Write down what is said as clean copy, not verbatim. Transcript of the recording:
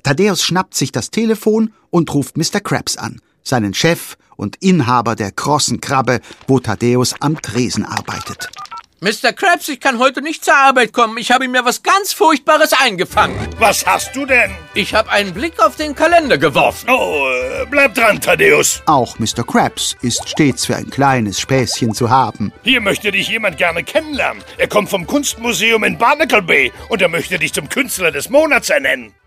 Thaddäus schnappt sich das Telefon und ruft Mr. Krabs an, seinen Chef und Inhaber der krossen Krabbe, wo Thaddäus am Tresen arbeitet. Mr. Krabs, ich kann heute nicht zur Arbeit kommen. Ich habe mir was ganz Furchtbares eingefangen. Was hast du denn? Ich habe einen Blick auf den Kalender geworfen. Oh, bleib dran, Thaddäus. Auch Mr. Krabs ist stets für ein kleines Späßchen zu haben. Hier möchte dich jemand gerne kennenlernen. Er kommt vom Kunstmuseum in Barnacle Bay und er möchte dich zum Künstler des Monats ernennen.